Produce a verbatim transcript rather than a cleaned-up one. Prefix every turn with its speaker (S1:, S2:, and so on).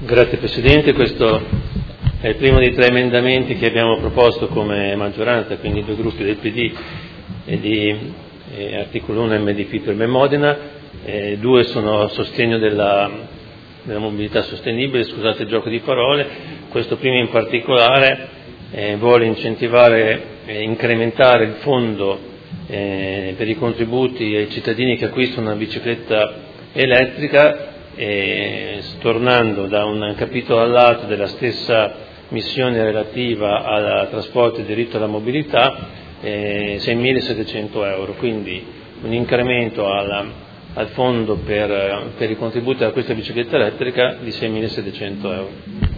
S1: Grazie Presidente, questo è il primo dei tre emendamenti che abbiamo proposto come maggioranza, quindi i due gruppi del P D e di eh, Articolo uno M D P per me Modena, eh, due sono a sostegno della, della mobilità sostenibile, scusate il gioco di parole. Questo primo in particolare eh, vuole incentivare e incrementare il fondo eh, per i contributi ai cittadini che acquistano una bicicletta elettrica, e stornando da un capitolo all'altro della stessa missione relativa al trasporto e diritto alla mobilità eh, seimilasettecento euro, quindi un incremento alla, al fondo per, per i contributi a questa bicicletta elettrica di seimilasettecento euro.